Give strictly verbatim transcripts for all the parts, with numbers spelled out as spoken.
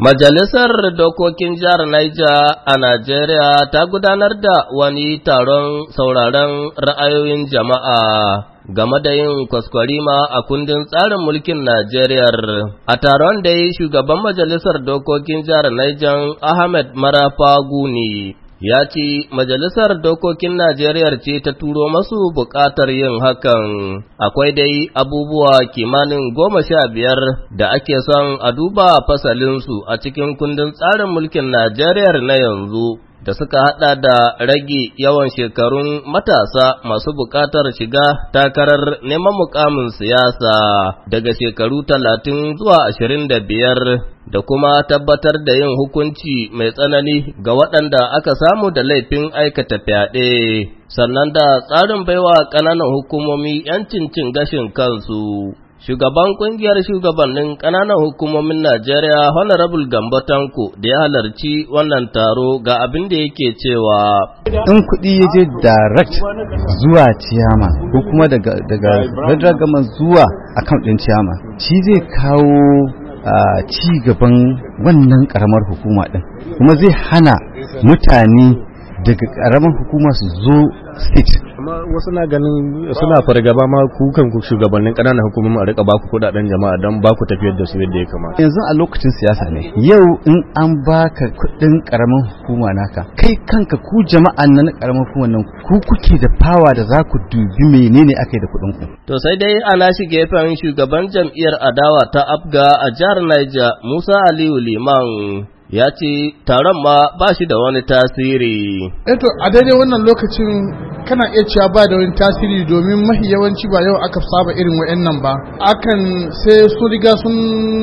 Majalisar Dokokin Jihar Niger a Najeriya ta gudanar da wani taron sauraron ra'ayoyin jama'a game da yin kwaskwarima a kundin tsarin mulkin Najeriya. A taron da yi shugaban Majalisar Dokokin Jihar Niger Ahmed Marafa Guni ya ce Majalisar Dokokin Najeriya ce ta turo masu buƙatar yin hakan. Akwai dai abubuwa kimanin goma sha biyar da ake son a duba fasalinsu a cikin kundin tsarin mulkin Najeriya na yanzu, da suka haɗa da rage yawan shekarun matasa masu buƙatar shiga takarar neman mukamin siyasa daga shekaru talatin zuwa ashirin da biyar, da kuma tabbatar da yin hukunci mai tsanani ga waɗanda aka samu da laifin aikata fyaɗe, sannan da tsarin baiwa ƙananan hukumomi ‘yancin cin gashin kansu. Shugaban ƙungiyar shugabannin ƙananan hukumomin Najeriya Honorable Gambo Tanko da ya halarci wannan taro ga abin da yake cewa. In kuɗi ya je direct zuwa ciyama ko kuma daga daga federal government zuwa account ɗin ciyama, shi zai kawo uh, ci gaban wannan ƙaramar hukuma ɗin, kuma zai hana mutane daga ƙaramar hukuma su zo state. Amma wasu na ganin suna fargaba ma kukan ku shugabannin ƙananan hukumomi a rika baku kudaden jama'a don baku tafiyar da su yadda ya kamata. Yanzu a lokacin siyasa ne, yau in an baka kudin ƙaramin hukuma naka, kai kanka ku jama'an nan ƙaramin hukuma nan ku kuke da fawa da za ku dubi menene aka yi da kuɗin ku. To sai dai ana shi gefen shugaban jam'iyyar adawa ta Abga a jihar Niger Musa Aliyu Liman ya ce taron ma ba shi da wani tasiri. Eto a daidai wannan lokacin kana iya cewa ba da wani tasiri, domin mafi yawanci ba yau aka saba irin wa'annan ba. Akan sai su riga sun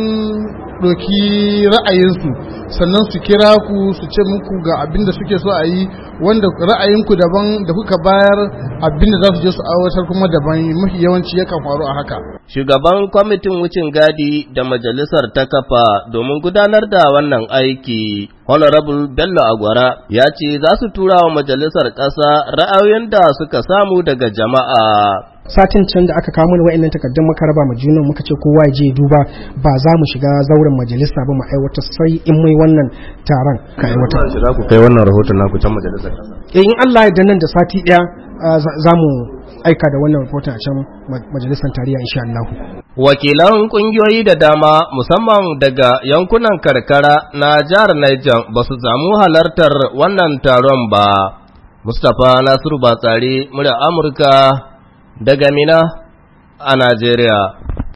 ɗauki ra'ayinsu, sannan su kira ku su ce muku ga abin da suke so a yi, wanda ra'ayinku daban da kuka bayar abin da za su je su aiwatar kuma daban. Mafi yawanci yakan faru a haka. Shugaban kwamitin wucin gadi da majalisar ta kafa domin gudanar da wannan aiki, Honorable Bello Agwara, ya ce za su tura wa majalisar ƙasa ra'ayoyin da suka samu daga jama'a. Satin can da aka kawo mana wa'annan takardun muka raba ma junan, muka ce kowa ya je duba, ba za mu shiga zauren majalisa ba mu aiwata sai in mai wannan taron ka aiwata. Za ku kai wannan rahoton naku can majalisar ƙasa? Eh, in Allah ya yarda nan da sati ɗaya za mu aika da wannan rahoton a can majalisar tarayya insha Allah. Wakilan kungiyoyi da dama musamman daga yankunan karkara na jihar Niger ba su samu halartar wannan taron ba. Mustapha Nasiru Batsari, murya Amurka daga Mina a Najeriya.